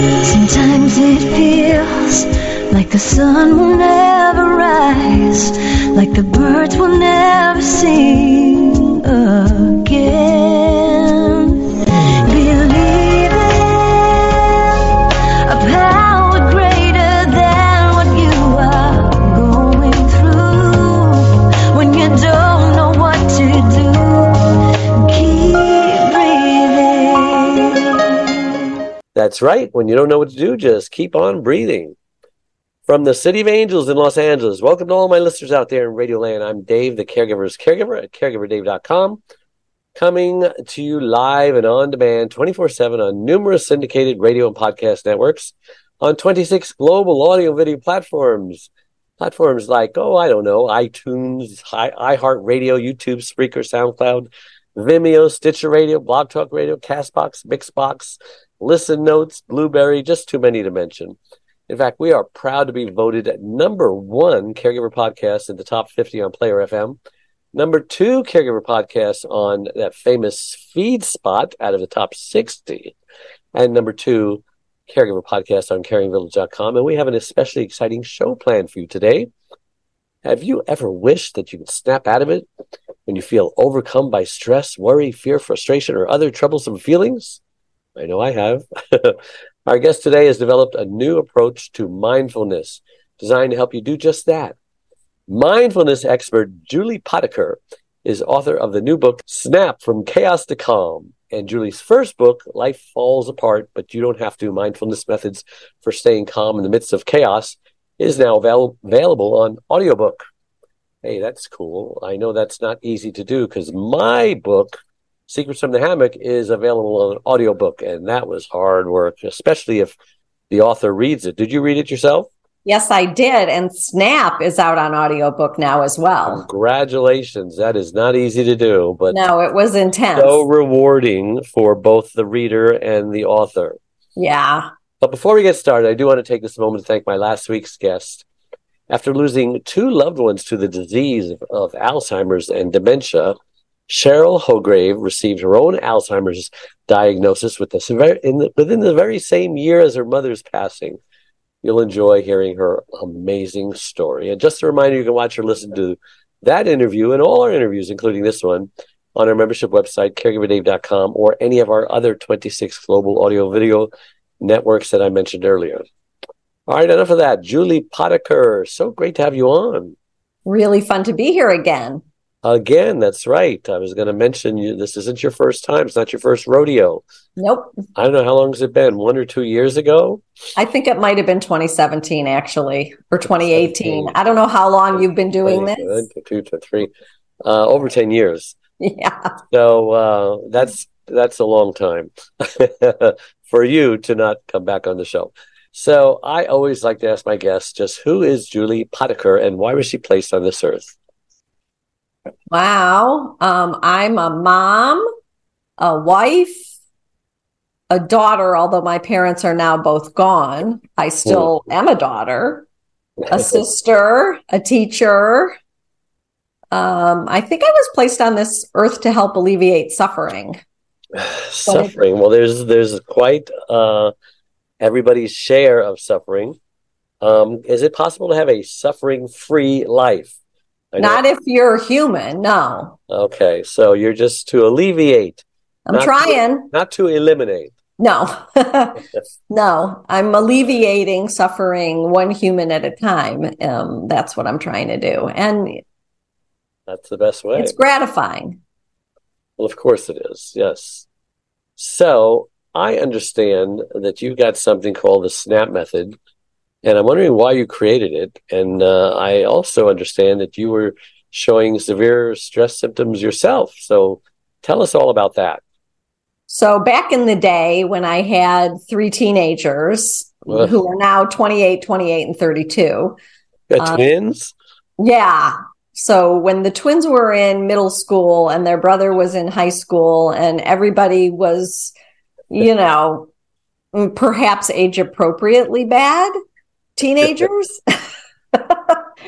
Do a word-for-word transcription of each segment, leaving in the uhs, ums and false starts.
Sometimes it feels like the sun will never rise, like the birds will never sing again. Believe in a power greater than what you are going through. When you don't know what to do, keep breathing. That's right. When you don't know what to do, just keep on breathing. From the City of Angels in Los Angeles, welcome to all my listeners out there in Radio Land. I'm Dave, the Caregiver's Caregiver at caregiver dave dot com, coming to you live and on demand twenty-four seven on numerous syndicated radio and podcast networks, on twenty-six global audio video platforms. Platforms like, oh, I don't know, iTunes, iHeartRadio, YouTube, Spreaker, SoundCloud, Vimeo, Stitcher Radio, Blog Talk Radio, Castbox, Mixbox, Listen Notes, Blueberry, just too many to mention. In fact, we are proud to be voted at number one caregiver podcast in the top fifty on Player F M, number two caregiver podcast on that famous feed spot out of the top sixty, and number two caregiver podcast on caring village dot com. And we have an especially exciting show planned for you today. Have you ever wished that you could snap out of it when you feel overcome by stress, worry, fear, frustration, or other troublesome feelings? I know I have. Our guest today has developed a new approach to mindfulness designed to help you do just that. Mindfulness expert Julie Potiker is author of the new book, Snap From Chaos to Calm. And Julie's first book, Life Falls Apart, But You Don't Have to, Mindfulness Methods for Staying Calm in the Midst of Chaos, is now avail- available on audiobook. Hey, that's cool. I know that's not easy to do because my book, Secrets from the Hammock, is available on audiobook, and that was hard work, especially if the author reads it. Did you read it yourself? Yes, I did, and Snap is out on audiobook now as well. Congratulations. That is not easy to do, but no, it was intense. So rewarding for both the reader and the author. Yeah. But before we get started, I do want to take this moment to thank my last week's guest. After losing two loved ones to the disease of, of Alzheimer's and dementia, Cheryl Hograve received her own Alzheimer's diagnosis with the, in the, within the very same year as her mother's passing. You'll enjoy hearing her amazing story. And just a reminder, you can watch or listen to that interview and all our interviews, including this one, on our membership website, caregiver dave dot com, or any of our other twenty-six global audio video networks that I mentioned earlier. All right, enough of that. Julie Potiker, so great to have you on. Really fun to be here again. Again, that's right. I was going to mention you. This isn't your first time. It's not your first rodeo. Nope. I don't know. How long has it been? One or two years ago? I think it might have been twenty seventeen, actually, or twenty eighteen. I don't know how long you've been doing this. Two to three. Uh, over ten years. Yeah. So uh, that's that's a long time for you to not come back on the show. So I always like to ask my guests just who is Julie Potiker and why was she placed on this earth? Wow. Um, I'm a mom, a wife, a daughter, although my parents are now both gone. I still mm. am a daughter, a sister, a teacher. Um, I think I was placed on this earth to help alleviate suffering. Suffering. Well, there's there's quite uh, everybody's share of suffering. Um, is it possible to have a suffering-free life? Not if you're human, no. Okay, so you're just to alleviate. I'm not trying. To, not to eliminate. No. No, I'm alleviating suffering one human at a time. Um, that's what I'm trying to do. And that's the best way. It's gratifying. Well, of course it is, yes. So I understand that you've got something called the SNAP method. And I'm wondering why you created it. And uh, I also understand that you were showing severe stress symptoms yourself. So tell us all about that. So back in the day when I had three teenagers Ugh. who are now twenty-eight, twenty-eight, and thirty-two. Got uh, twins? Yeah. So when the twins were in middle school and their brother was in high school and everybody was, you know, perhaps age appropriately bad. Teenagers.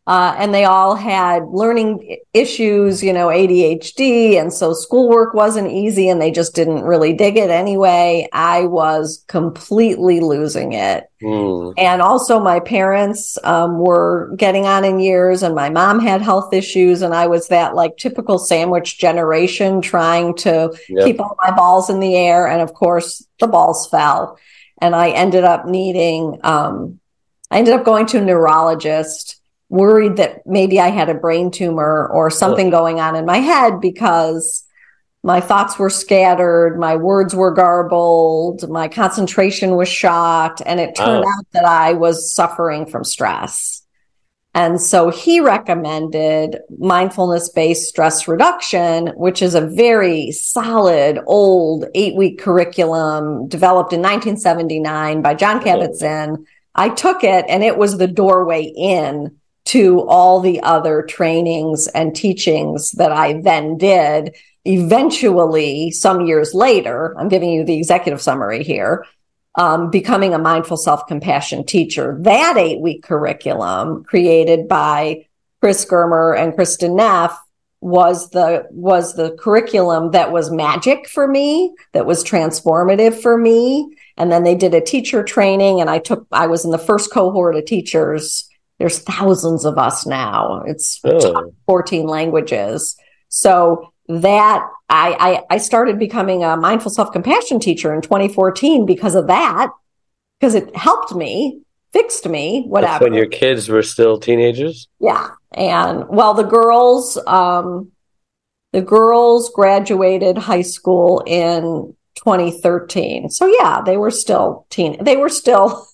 Uh, and they all had learning issues, you know, A D H D. And so schoolwork wasn't easy and they just didn't really dig it anyway. I was completely losing it. Mm. And also my parents um, were getting on in years and my mom had health issues. And I was that like typical sandwich generation trying to yep. keep all my balls in the air. And of course, the balls fell. And I ended up needing, um, I ended up going to a neurologist, worried that maybe I had a brain tumor or something going on in my head because my thoughts were scattered, my words were garbled, my concentration was shot, and it turned oh. out that I was suffering from stress. And so he recommended mindfulness-based stress reduction, which is a very solid, old eight-week curriculum developed in nineteen seventy-nine by John Kabat-Zinn. I took it, and it was the doorway in to all the other trainings and teachings that I then did. Eventually, some years later, I'm giving you the executive summary here, um, becoming a mindful self-compassion teacher. That eight-week curriculum created by Chris Germer and Kristen Neff was the was the curriculum that was magic for me, that was transformative for me. And then they did a teacher training, and I took I was in the first cohort of teachers. There's thousands of us now. It's oh. fourteen languages. So that I, I I started becoming a mindful self-compassion teacher in twenty fourteen because of that, because it helped me, fixed me, whatever. That's when your kids were still teenagers? Yeah. And well, the girls, um, the girls graduated high school in twenty thirteen. So yeah, they were still teen. They were still.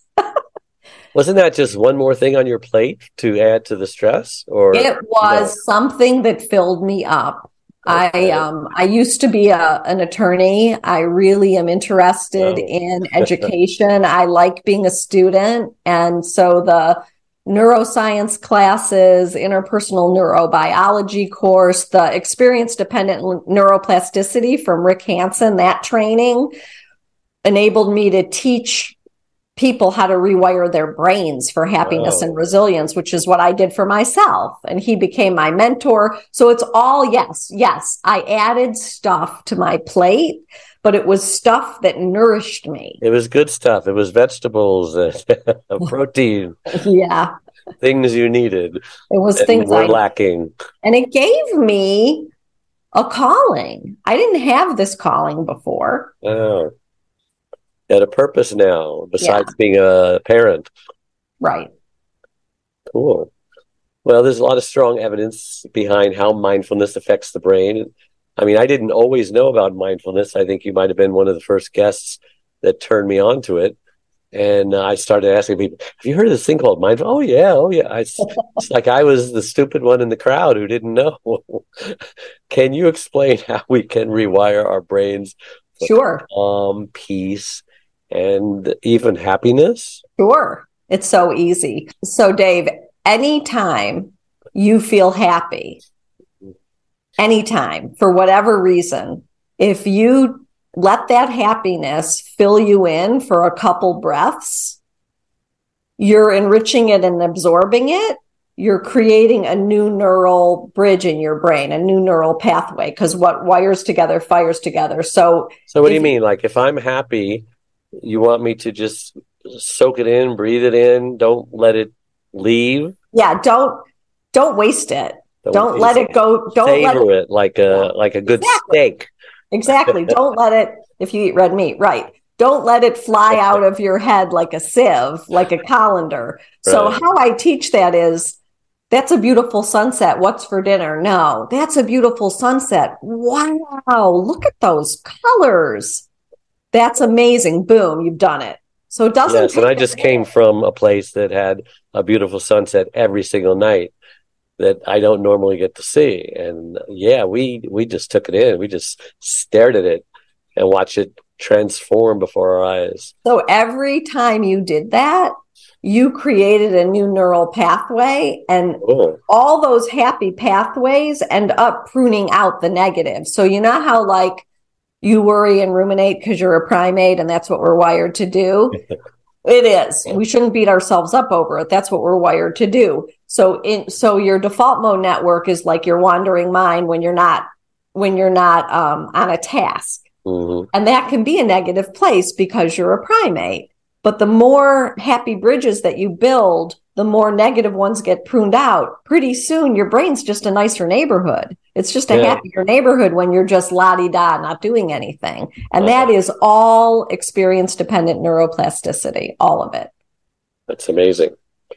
Wasn't that just one more thing on your plate to add to the stress? Or it was no? something that filled me up. Okay. I um I used to be a, an attorney. I really am interested oh. in education. I like being a student. And so the neuroscience classes, interpersonal neurobiology course, the experience-dependent neuroplasticity from Rick Hansen, that training enabled me to teach people how to rewire their brains for happiness wow. and resilience, which is what I did for myself. And he became my mentor. So it's all, yes, yes, I added stuff to my plate, but it was stuff that nourished me. It was good stuff. It was vegetables, protein. Yeah. Things you needed. It was things were I, lacking. And it gave me a calling. I didn't have this calling before. Oh. At a purpose now, besides yeah. being a parent. Right. Cool. Well, there's a lot of strong evidence behind how mindfulness affects the brain. I mean, I didn't always know about mindfulness. I think you might have been one of the first guests that turned me on to it. And uh, I started asking people, have you heard of this thing called mindfulness? Oh, yeah. Oh, yeah. I, it's like I was the stupid one in the crowd who didn't know. Can you explain how we can rewire our brains for sure. calm, peace, and even happiness? Sure. It's so easy. So, Dave, anytime you feel happy, anytime, for whatever reason, if you let that happiness fill you in for a couple breaths, you're enriching it and absorbing it. You're creating a new neural bridge in your brain, a new neural pathway, because what wires together fires together. So, so what do you mean? Like if I'm happy, you want me to just soak it in, breathe it in, don't let it leave? Yeah, don't don't waste it. Don't, don't let it, it go. Don't savor let it, it like a like a good exactly. steak. Exactly. Don't let it, if you eat red meat, right. Don't let it fly out of your head like a sieve, like a colander. So right. how I teach that is, that's a beautiful sunset. What's for dinner? No, that's a beautiful sunset. Wow, look at those colors. That's amazing. Boom, you've done it. So it doesn't. Yes, and I just came from a place that had a beautiful sunset every single night that I don't normally get to see. And yeah, we we just took it in. We just stared at it and watched it transform before our eyes. So every time you did that, you created a new neural pathway, and oh. all those happy pathways end up pruning out the negative. So you know how like you worry and ruminate because you're a primate and that's what we're wired to do? It is. We shouldn't beat ourselves up over it. That's what we're wired to do. So in so your default mode network is like your wandering mind when you're not when you're not um, on a task. Mm-hmm. And that can be a negative place because you're a primate. But the more happy bridges that you build, the more negative ones get pruned out. Pretty soon, your brain's just a nicer neighborhood. It's just a yeah. happier neighborhood when you're just la-di-da, not doing anything. And uh-huh. that is all experience-dependent neuroplasticity, all of it. That's amazing.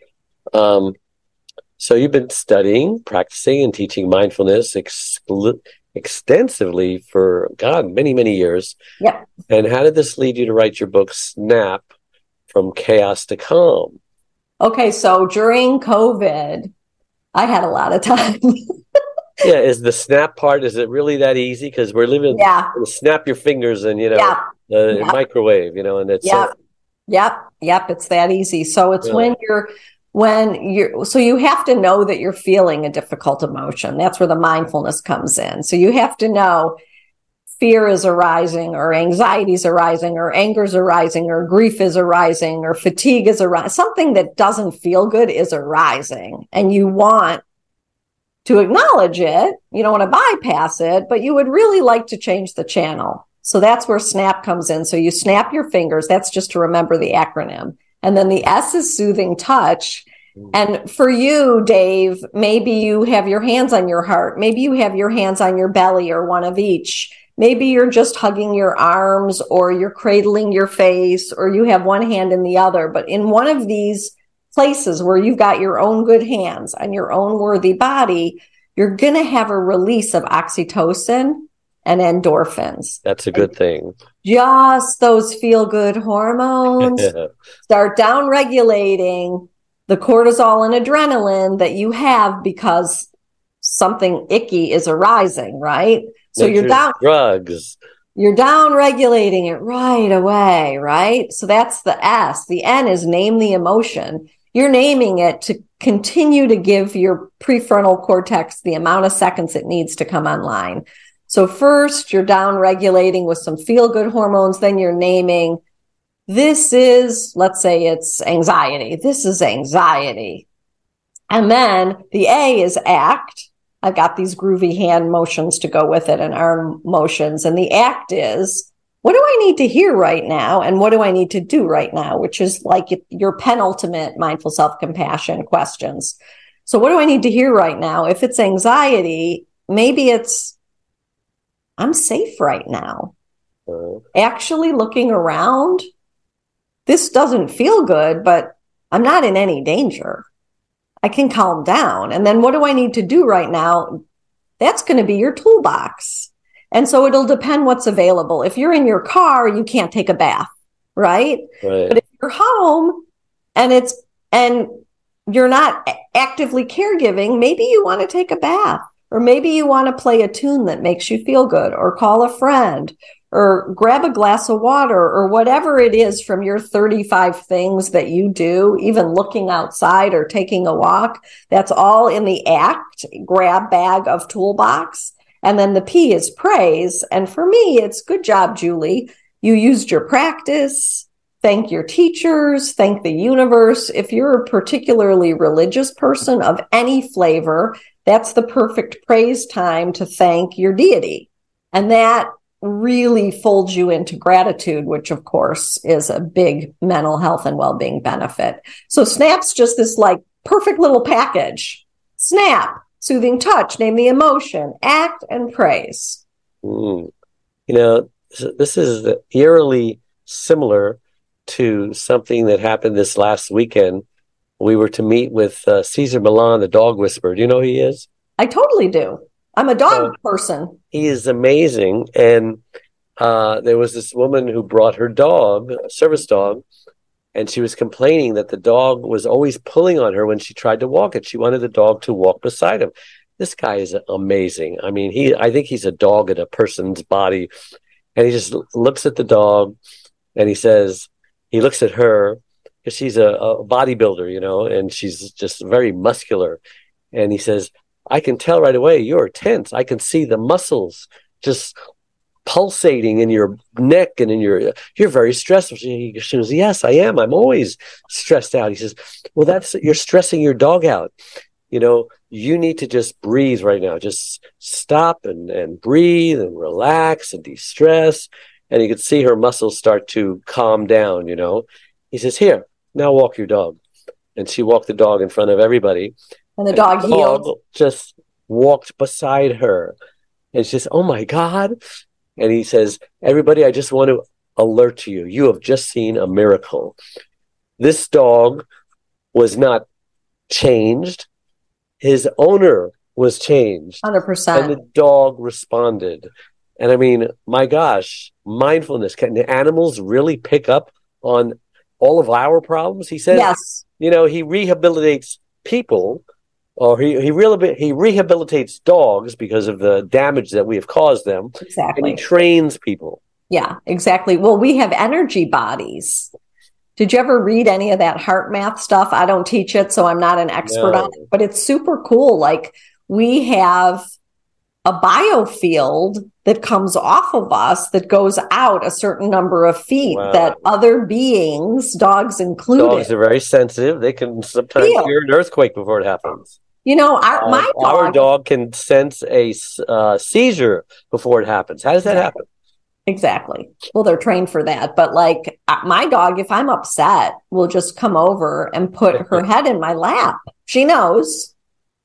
Um, so you've been studying, practicing, and teaching mindfulness exclu- extensively for, God, many, many years. Yeah. And how did this lead you to write your book, Snap, From Chaos to Calm? Okay, so during COVID, I had a lot of time. Yeah, is the snap part, is it really that easy? Because we're living, yeah. snap your fingers and, you know, yeah. the yep. microwave, you know, and it's... Yep, so- yep, yep, it's that easy. So it's yeah. when you're, when you're, so you have to know that you're feeling a difficult emotion. That's where the mindfulness comes in. So you have to know fear is arising, or anxiety is arising, or anger is arising, or grief is arising, or fatigue is arising. Something that doesn't feel good is arising, and you want to acknowledge it. You don't want to bypass it, but you would really like to change the channel. So that's where SNAP comes in. So you snap your fingers. That's just to remember the acronym. And then the S is soothing touch. And for you, Dave, maybe you have your hands on your heart. Maybe you have your hands on your belly, or one of each. Maybe you're just hugging your arms, or you're cradling your face, or you have one hand in the other. But in one of these places where you've got your own good hands and your own worthy body, you're going to have a release of oxytocin and endorphins. That's a good thing. Just those feel-good hormones start down-regulating the cortisol and adrenaline that you have because something icky is arising, right? So Nature's you're down drugs. You're down regulating it right away, right? So that's the S. The N is name the emotion. You're naming it to continue to give your prefrontal cortex the amount of seconds it needs to come online. So first, you're down regulating with some feel-good hormones. Then you're naming, this is, let's say it's anxiety. This is anxiety. And then the A is act. I've got these groovy hand motions to go with it, and arm motions. And the act is, what do I need to hear right now? And what do I need to do right now? Which is like your penultimate mindful self-compassion questions. So what do I need to hear right now? If it's anxiety, maybe it's, I'm safe right now. Uh, Actually looking around, this doesn't feel good, but I'm not in any danger. I can calm down. And then what do I need to do right now? That's going to be your toolbox. And so it'll depend what's available. If you're in your car, you can't take a bath, right? Right. But if you're home and it's, and you're not actively caregiving, maybe you want to take a bath, or maybe you want to play a tune that makes you feel good, or call a friend, or grab a glass of water, or whatever it is from your thirty-five things that you do, even looking outside or taking a walk. That's all in the act, grab bag of toolbox. And then the P is praise. And for me, it's good job, Julie. You used your practice. Thank your teachers. Thank the universe. If you're a particularly religious person of any flavor, that's the perfect praise time to thank your deity. And that really folds you into gratitude, which of course is a big mental health and well-being benefit. So SNAP's just this like perfect little package. SNAP, soothing touch, name the emotion, act, and praise. Mm. You know, this is eerily similar to something that happened this last weekend. We were to meet with uh, Cesar Millan, the dog whisperer. Do you know who he is? I totally do. I'm a dog uh, person. He is amazing. And uh, there was this woman who brought her dog, a service dog, and she was complaining that the dog was always pulling on her when she tried to walk it. She wanted the dog to walk beside him. This guy is amazing. I mean, he I think he's a dog in a person's body. And he just looks at the dog and he says, he looks at her, because she's a, a bodybuilder, you know, and she's just very muscular. And he says, I can tell right away you're tense. I can see the muscles just pulsating in your neck and in your, you're very stressed. She, she goes, yes, I am. I'm always stressed out. He says, well, that's, you're stressing your dog out. You know, you need to just breathe right now. Just stop and, and breathe and relax and de-stress. And you could see her muscles start to calm down, you know. He says, here, now walk your dog. And she walked the dog in front of everybody. And the dog and the healed. Dog just walked beside her. And she says, oh my God. And he says, everybody, I just want to alert to you. You have just seen a miracle. This dog was not changed. His owner was changed. one hundred percent. And the dog responded. And I mean, my gosh, mindfulness. Can the animals really pick up on all of our problems? He says, yes. You know, he rehabilitates people, or he he, rehabil- he rehabilitates dogs because of the damage that we have caused them. Exactly. And he trains people. Yeah, exactly. Well, we have energy bodies. Did you ever read any of that heart math stuff? I don't teach it, so I'm not an expert No. on it, but it's super cool. Like, we have a biofield that comes off of us that goes out a certain number of feet Wow. that other beings, dogs included. Dogs are very sensitive. They can sometimes Feel. hear an earthquake before it happens. You know, our, Uh, my dog, our dog can sense a uh, seizure before it happens. How does that Exactly. happen? Exactly. Well, they're trained for that. But like uh, my dog, if I'm upset, will just come over and put her head in my lap. She knows.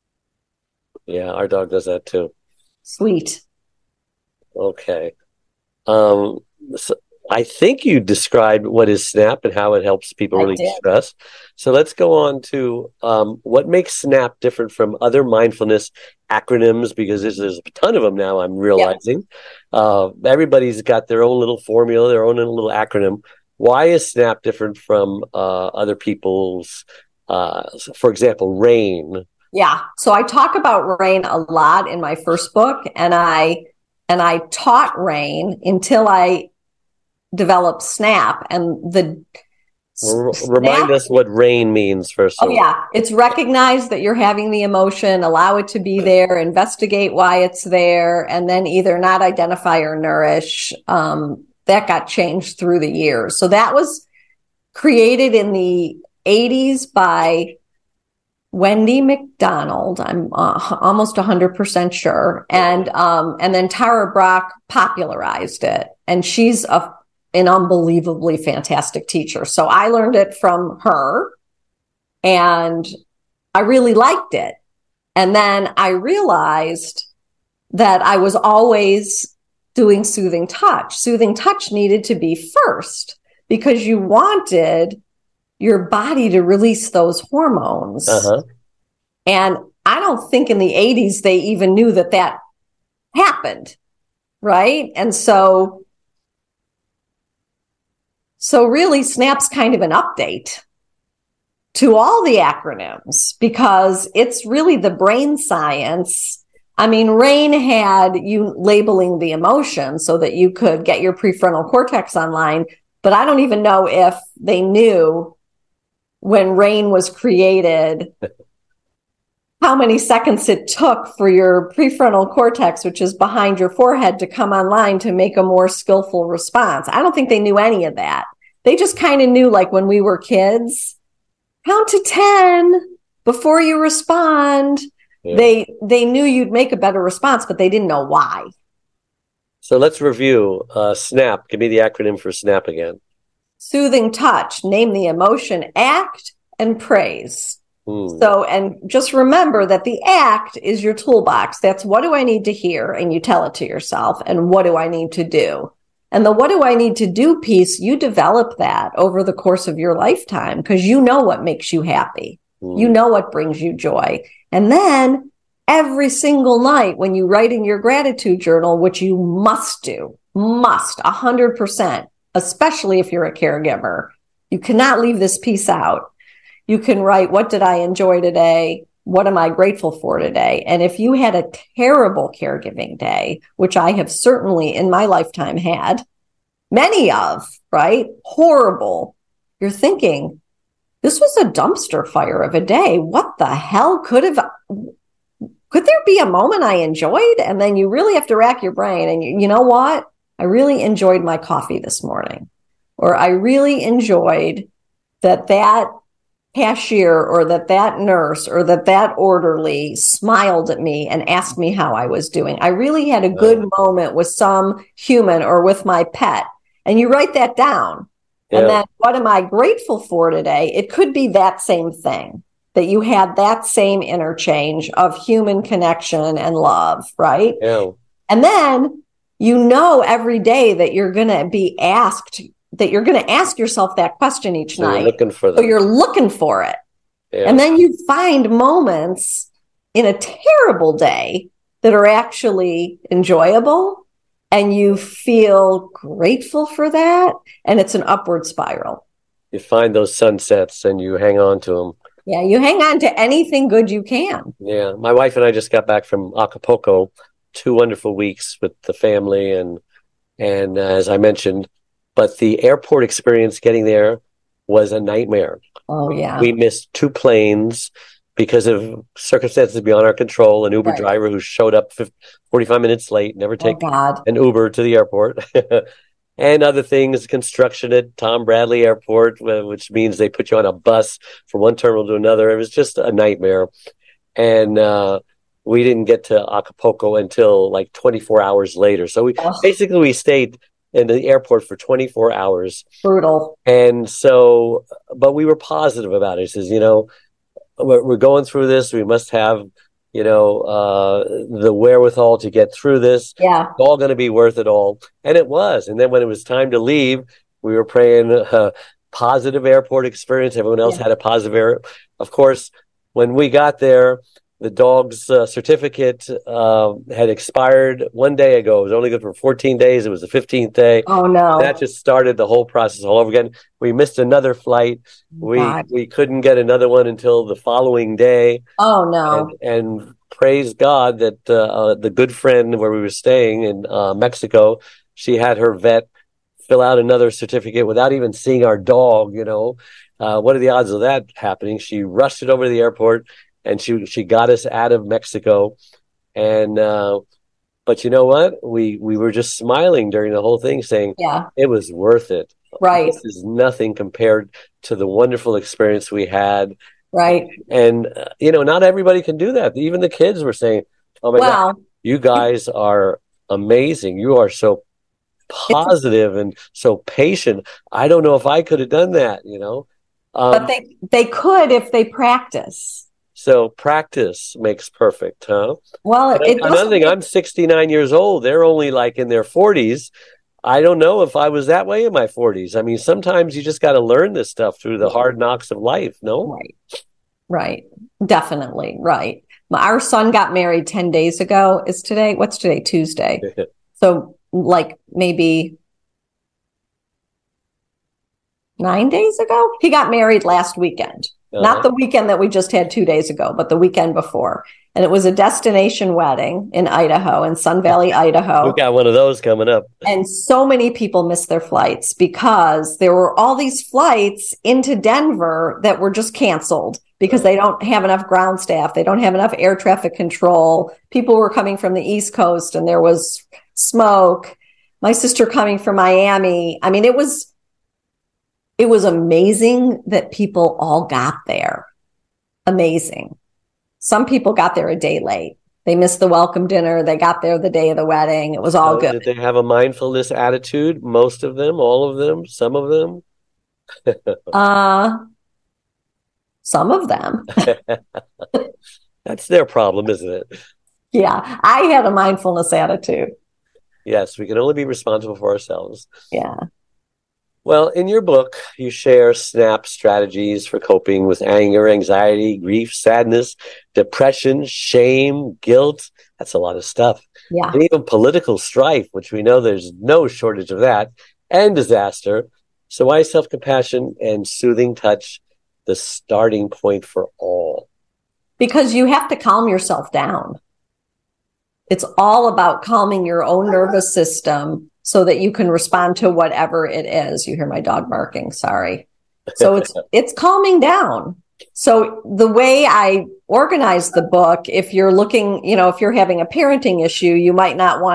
Yeah, our dog does that too. Sweet. Okay. Um, so I think you described what is SNAP and how it helps people I really did. stress. So let's go on to um, what makes SNAP different from other mindfulness acronyms, because there's, there's a ton of them now, I'm realizing. Uh, everybody's got their own little formula, their own little acronym. Why is SNAP different from uh, other people's, uh, for example, RAIN? Yeah. So I talk about RAIN a lot in my first book, and I and I taught RAIN until I developed SNAP. And the R- SNAP, Remind us what RAIN means first. Oh, yeah. It's recognize that you're having the emotion, allow it to be there, investigate why it's there, and then either not identify or nourish. Um, that got changed through the years. So that was created in the eighties by Wendy McDonald. I'm uh, almost one hundred percent sure. And um, and then Tara Brach popularized it. And she's a an unbelievably fantastic teacher. So I learned it from her and I really liked it. And then I realized that I was always doing soothing touch. Soothing touch needed to be first because you wanted your body to release those hormones. Uh-huh. And I don't think in the eighties they even knew that that happened. Right. And so So really, SNAP's kind of an update to all the acronyms because it's really the brain science. I mean, RAIN had you labeling the emotion so that you could get your prefrontal cortex online, but I don't even know if they knew when RAIN was created how many seconds it took for your prefrontal cortex, which is behind your forehead, to come online to make a more skillful response. I don't think they knew any of that. They just kind of knew, like when we were kids, count to ten before you respond. Yeah. They they knew you'd make a better response, but they didn't know why. So let's review uh, SNAP. Give me the acronym for SNAP again. Soothing touch, name the emotion, act, and praise. Mm. So, and just remember that the act is your toolbox. That's what do I need to hear? And you tell it to yourself. And what do I need to do? And the what do I need to do piece, you develop that over the course of your lifetime because you know what makes you happy. Mm. You know what brings you joy. And then every single night when you write in your gratitude journal, which you must do, must, one hundred percent, especially if you're a caregiver, you cannot leave this piece out. You can write, what did I enjoy today? What am I grateful for today? And if you had a terrible caregiving day, which I have certainly in my lifetime had many of, right? Horrible. You're thinking, this was a dumpster fire of a day. What the hell could have, could there be a moment I enjoyed? And then you really have to rack your brain and you, you know what? I really enjoyed my coffee this morning, or I really enjoyed that that cashier or that that nurse or that that orderly smiled at me and asked me how I was doing. I really had a good oh. moment with some human or with my pet. And you write that down. Yeah. And then what am I grateful for today? It could be that same thing, that you had that same interchange of human connection and love, right? Yeah. And then you know every day that you're going to be asked, that you're going to ask yourself that question each so night. You're looking for them. So you're looking for it. Yeah. And then you find moments in a terrible day that are actually enjoyable, and you feel grateful for that. And it's an upward spiral. You find those sunsets and you hang on to them. Yeah, you hang on to anything good you can. Yeah, my wife and I just got back from Acapulco, two wonderful weeks with the family, and and uh, as I mentioned, but the airport experience getting there was a nightmare. Oh yeah, we missed two planes because of circumstances beyond our control. An Uber right. driver who showed up forty-five minutes late, never take oh, an Uber to the airport. And other things, construction at Tom Bradley Airport, which means they put you on a bus from one terminal to another. It was just a nightmare. And uh, we didn't get to Acapulco until like twenty-four hours later. So we oh. basically we stayed in the airport for twenty-four hours. Brutal. And so, but we were positive about it. He says, you know, we're, we're going through this. We must have, you know, uh, the wherewithal to get through this. Yeah. It's all going to be worth it all. And it was. And then when it was time to leave, we were praying a positive airport experience. Everyone else yeah. had a positive air. Of course, when we got there, the dog's uh, certificate uh, had expired one day ago. It was only good for fourteen days. It was the fifteenth day. Oh, no. That just started the whole process all over again. We missed another flight. We God. we couldn't get another one until the following day. Oh, no. And, and praise God that uh, uh, the good friend where we were staying in uh, Mexico, she had her vet fill out another certificate without even seeing our dog, you know. Uh, what are the odds of that happening? She rushed it over to the airport. And she she got us out of Mexico, and uh, but you know what? We we were just smiling during the whole thing, saying, "Yeah, it was worth it." Right? This is nothing compared to the wonderful experience we had. Right? And uh, you know, not everybody can do that. Even the kids were saying, "Oh my well, God, you guys are amazing. You are so positive and so patient. I don't know if I could have done that." You know, um, but they they could if they practice. So practice makes perfect, huh? Well, it, it another thing, I'm sixty-nine years old. They're only like in their forties. I don't know if I was that way in my forties. I mean, sometimes you just got to learn this stuff through the hard knocks of life, no? Right, right. Definitely, right. Our son got married ten days ago. Is today, what's today? Tuesday. So like maybe nine days ago? He got married last weekend. Uh-huh. Not the weekend that we just had two days ago, but the weekend before. And it was a destination wedding in Idaho, in Sun Valley, Idaho. We've got one of those coming up. And so many people missed their flights because there were all these flights into Denver that were just canceled because they don't have enough ground staff. They don't have enough air traffic control. People were coming from the East Coast and there was smoke. My sister coming from Miami. I mean, it was... It was amazing that people all got there. Amazing. Some people got there a day late. They missed the welcome dinner. They got there the day of the wedding. It was all so good. Did they have a mindfulness attitude? Most of them, all of them, some of them? uh, some of them. That's their problem, isn't it? Yeah, I had a mindfulness attitude. Yes, we can only be responsible for ourselves. Yeah. Well, in your book, you share SNAP strategies for coping with anger, anxiety, grief, sadness, depression, shame, guilt. That's a lot of stuff. Yeah. And even political strife, which we know there's no shortage of that, and disaster. So why is self-compassion and soothing touch the starting point for all? Because you have to calm yourself down. It's all about calming your own nervous system so that you can respond to whatever it is. You hear my dog barking, sorry. So it's it's calming down. So the way I organize the book, if you're looking, you know, if you're having a parenting issue, you might not wanting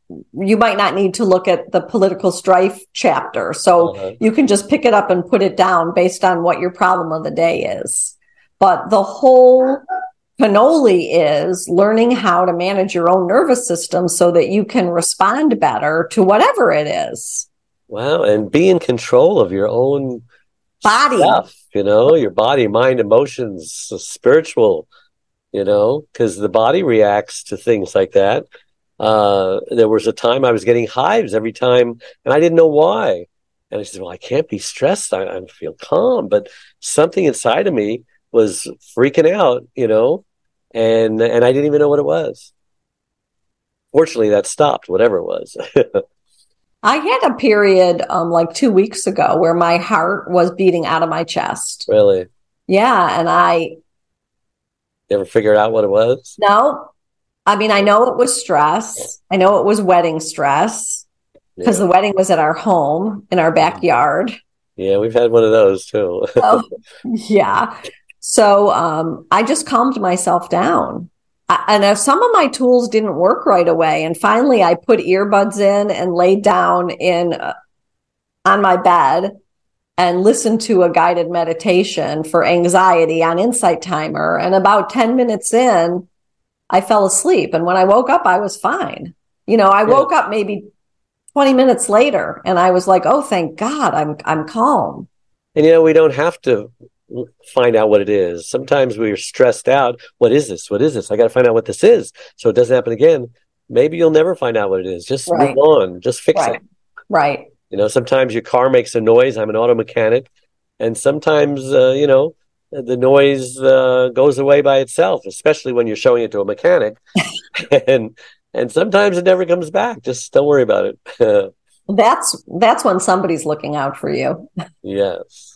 you might not need to look at the political strife chapter. So uh-huh. you can just pick it up and put it down based on what your problem of the day is. But the whole cannoli is learning how to manage your own nervous system so that you can respond better to whatever it is. Wow. And be in control of your own body, stuff, you know, your body, mind, emotions, spiritual, you know, because the body reacts to things like that. Uh, there was a time I was getting hives every time, and I didn't know why. And I said, well, I can't be stressed. I, I feel calm, but something inside of me was freaking out, you know, and and I didn't even know what it was. Fortunately, that stopped, whatever it was. I had a period um, like two weeks ago where my heart was beating out of my chest. Really? Yeah, and I... You ever figured out what it was? No. I mean, I know it was stress. I know it was wedding stress because yeah. the wedding was at our home in our backyard. Yeah, we've had one of those too. Oh, yeah. So um, I just calmed myself down. I, and if some of my tools didn't work right away, and finally I put earbuds in and laid down in uh, on my bed and listened to a guided meditation for anxiety on Insight Timer. And about ten minutes in, I fell asleep. And when I woke up, I was fine. You know, I woke yeah. up maybe twenty minutes later and I was like, oh, thank God, I'm I'm calm. And, you know, we don't have to find out what it is. Sometimes we're stressed out. What is this? What is this? I got to find out what this is so it doesn't happen again. Maybe you'll never find out what it is. Just right. move on. Just fix right. it. Right. You know, sometimes your car makes a noise. I'm an auto mechanic. And sometimes, uh, you know, the noise uh, goes away by itself, especially when you're showing it to a mechanic. and and sometimes it never comes back. Just don't worry about it. that's that's when somebody's looking out for you. Yes.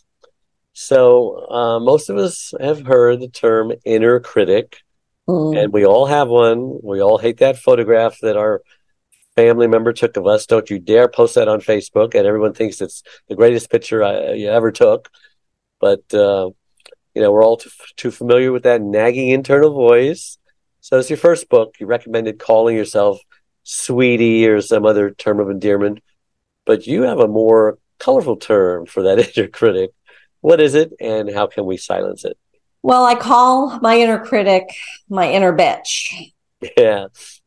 So uh, most of us have heard the term inner critic, mm. and we all have one. We all hate that photograph that our family member took of us. Don't you dare post that on Facebook, and everyone thinks it's the greatest picture I, you ever took. But, uh, you know, we're all too, too familiar with that nagging internal voice. So it's your first book. You recommended calling yourself sweetie or some other term of endearment. But you have a more colorful term for that inner critic. What is it, and how can we silence it? Well, I call my inner critic my inner bitch. Yeah.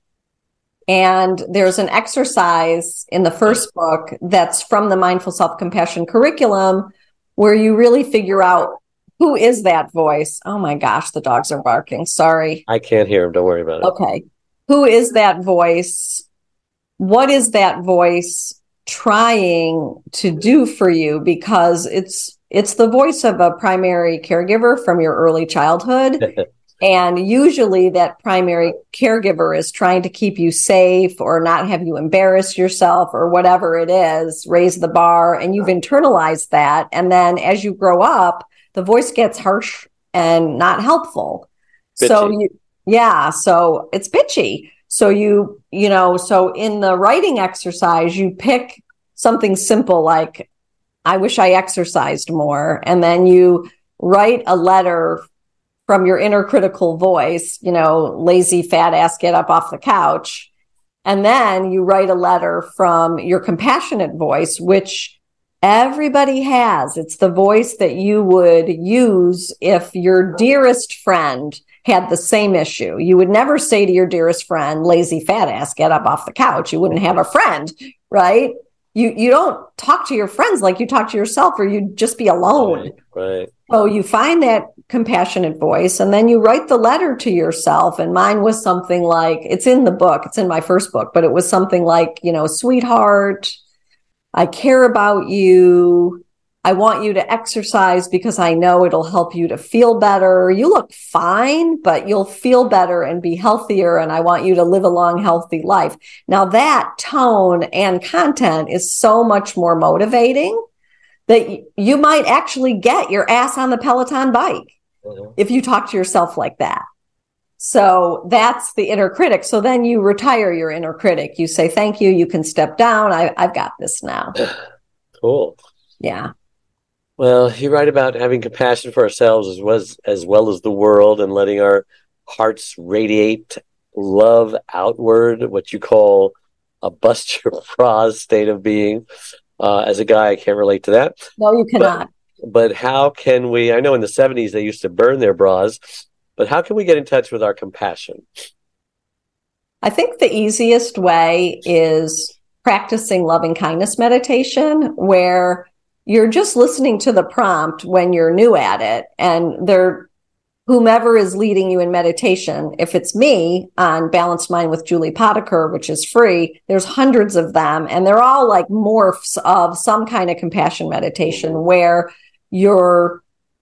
And there's an exercise in the first book that's from the Mindful Self-Compassion curriculum where you really figure out who is that voice. Oh my gosh, the dogs are barking. Sorry. I can't hear them. Don't worry about it. Okay. Who is that voice? What is that voice trying to do for you? Because it's It's the voice of a primary caregiver from your early childhood. And usually that primary caregiver is trying to keep you safe or not have you embarrass yourself or whatever it is, raise the bar, and you've internalized that. And then as you grow up, the voice gets harsh and not helpful. Bitchy. So you, yeah, so it's bitchy. So you, you know, so in the writing exercise, you pick something simple like, I wish I exercised more. And then you write a letter from your inner critical voice, you know, lazy fat ass, get up off the couch. And then you write a letter from your compassionate voice, which everybody has. It's the voice that you would use if your dearest friend had the same issue. You would never say to your dearest friend, lazy fat ass, get up off the couch. You wouldn't have a friend, right? You you don't talk to your friends like you talk to yourself, or you'd just be alone. Right, right. So you find that compassionate voice, and then you write the letter to yourself. And mine was something like, it's in the book, it's in my first book, but it was something like, you know, sweetheart, I care about you. I want you to exercise because I know it'll help you to feel better. You look fine, but you'll feel better and be healthier. And I want you to live a long, healthy life. Now that tone and content is so much more motivating that you might actually get your ass on the Peloton bike mm-hmm. if you talk to yourself like that. So that's the inner critic. So then you retire your inner critic. You say, thank you. You can step down. I, I've got this now. Cool. Yeah. Well, you write about having compassion for ourselves as well as, as well as the world, and letting our hearts radiate love outward, what you call a bust your bras state of being. Uh, as a guy, I can't relate to that. No, you cannot. But, but how can we, I know in the seventies they used to burn their bras, but how can we get in touch with our compassion? I think the easiest way is practicing loving kindness meditation, where you're just listening to the prompt when you're new at it, and they're whomever is leading you in meditation. If it's me on Balanced Mind with Julie Potiker, which is free, there's hundreds of them, and they're all like morphs of some kind of compassion meditation where you're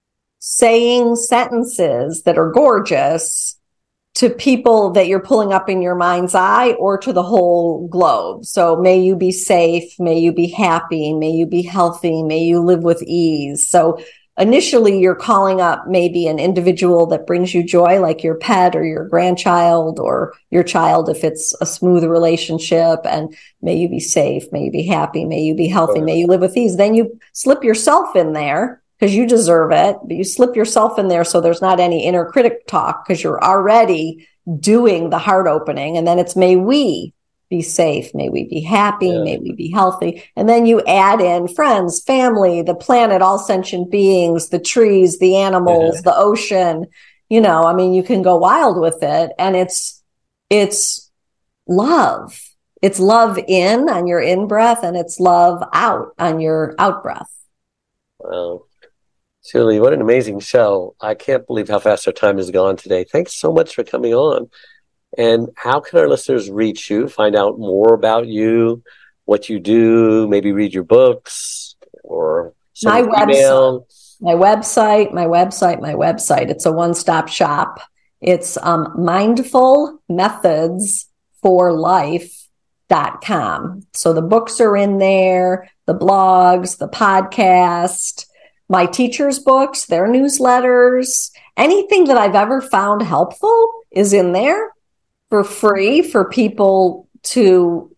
saying sentences that are gorgeous to people that you're pulling up in your mind's eye or to the whole globe. So may you be safe, may you be happy, may you be healthy, may you live with ease. So initially you're calling up maybe an individual that brings you joy, like your pet or your grandchild or your child if it's a smooth relationship, and may you be safe, may you be happy, may you be healthy, may you live with ease. Then you slip yourself in there because you deserve it, but you slip yourself in there so there's not any inner critic talk because you're already doing the heart opening. And then it's may we be safe, may we be happy, yeah. may we be healthy. And then you add in friends, family, the planet, all sentient beings, the trees, the animals, yeah. the ocean. You know, I mean, you can go wild with it. And it's it's love. It's love in on your in breath, and it's love out on your out breath. Wow. Julie, what an amazing show. I can't believe how fast our time has gone today. Thanks so much for coming on. And how can our listeners reach you, find out more about you, what you do, maybe read your books or send my an email? Website, my website, my website, my website. It's a one-stop shop. It's um, mindful methods for life dot com. So the books are in there, the blogs, the podcast, my teachers' books, their newsletters, anything that I've ever found helpful is in there for free for people to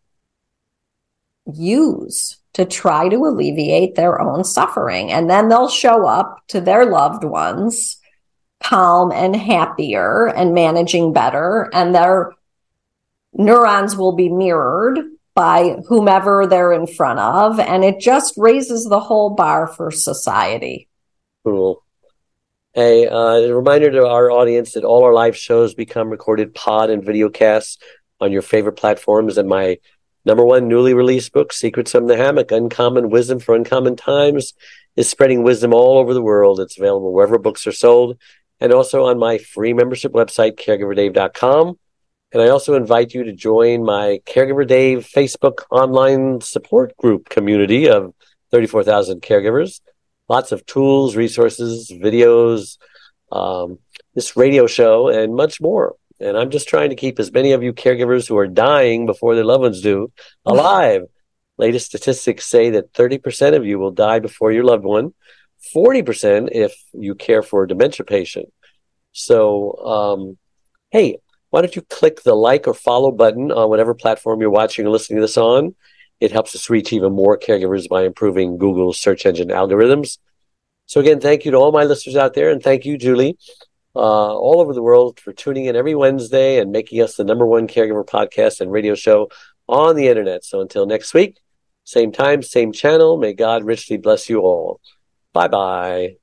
use to try to alleviate their own suffering. And then they'll show up to their loved ones calm and happier and managing better, and their neurons will be mirrored by whomever they're in front of, and it just raises the whole bar for society. Cool. Hey, uh, a reminder to our audience that all our live shows become recorded pod and video casts on your favorite platforms, and my number one newly released book, Secrets from the Hammock, Uncommon Wisdom for Uncommon Times, is spreading wisdom all over the world. It's available wherever books are sold, and also on my free membership website, caregiver dave dot com. And I also invite you to join my Caregiver Dave Facebook online support group community of thirty-four thousand caregivers. Lots of tools, resources, videos, um, this radio show, and much more. And I'm just trying to keep as many of you caregivers who are dying before their loved ones do alive. Latest statistics say that thirty percent of you will die before your loved one, forty percent if you care for a dementia patient. So, um, hey, why don't you click the like or follow button on whatever platform you're watching or listening to this on? It helps us reach even more caregivers by improving Google's search engine algorithms. So again, thank you to all my listeners out there, and thank you, Julie, uh, all over the world for tuning in every Wednesday and making us the number one caregiver podcast and radio show on the internet. So until next week, same time, same channel, may God richly bless you all. Bye-bye.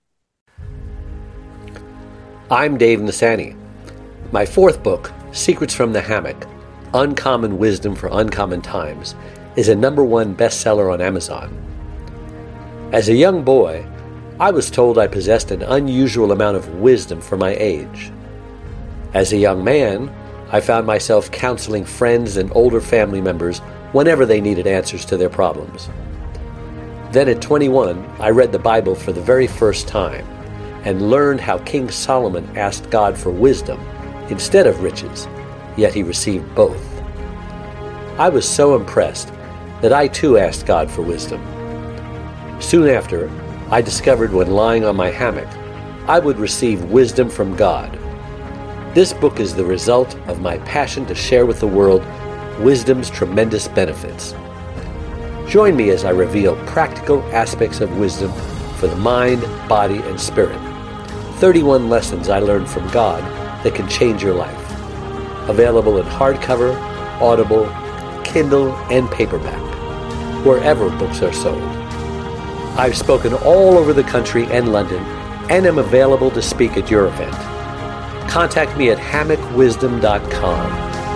I'm Dave Nasani. My fourth book, Secrets from the Hammock, Uncommon Wisdom for Uncommon Times, is a number one bestseller on Amazon. As a young boy, I was told I possessed an unusual amount of wisdom for my age. As a young man, I found myself counseling friends and older family members whenever they needed answers to their problems. Then at twenty-one, I read the Bible for the very first time and learned how King Solomon asked God for wisdom instead of riches, yet he received both. I was so impressed that I too asked God for wisdom. Soon after, I discovered when lying on my hammock, I would receive wisdom from God. This book is the result of my passion to share with the world wisdom's tremendous benefits. Join me as I reveal practical aspects of wisdom for the mind, body, and spirit. thirty-one lessons I learned from God that can change your life. Available in hardcover, Audible, Kindle and paperback, wherever books are sold. I've spoken all over the country and London, and am available to speak at your event. Contact me at hammock wisdom dot com.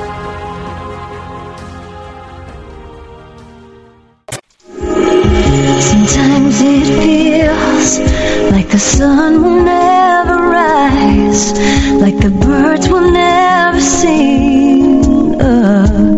Sometimes it feels like the sun will never rise, like the birds will never sing. Uh.